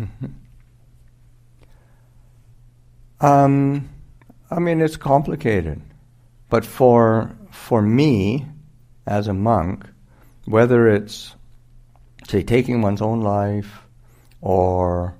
I mean, it's complicated, but for me, as a monk, whether it's, say, taking one's own life, or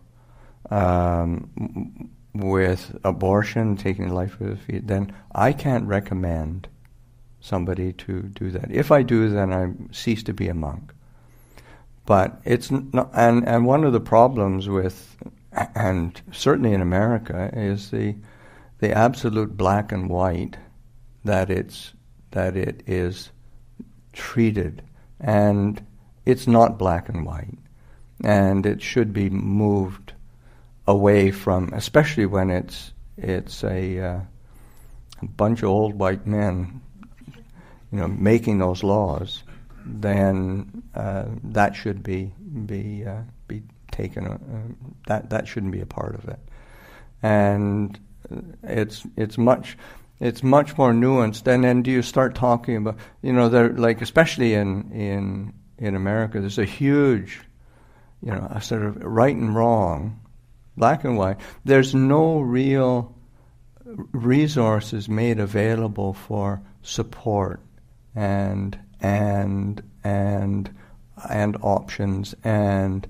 with abortion, taking life with the feet, then I can't recommend somebody to do that. If I do, then I cease to be a monk. But it's not, and one of the problems with, and certainly in America, is the absolute black and white that it is treated, and it's not black and white, and it should be moved away from, especially when it's a bunch of old white men, making those laws. Then that should be taken. That shouldn't be a part of it, and it's much more nuanced. And then do you start talking about, there, like, especially in America, there's a huge, a sort of right and wrong, black and white. There's no real resources made available for support and options and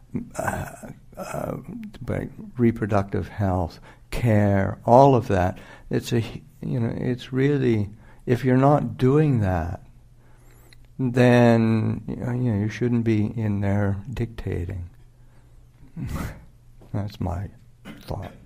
reproductive health, care, all of that. It's really, if you're not doing that, then you shouldn't be in there dictating. That's my thought.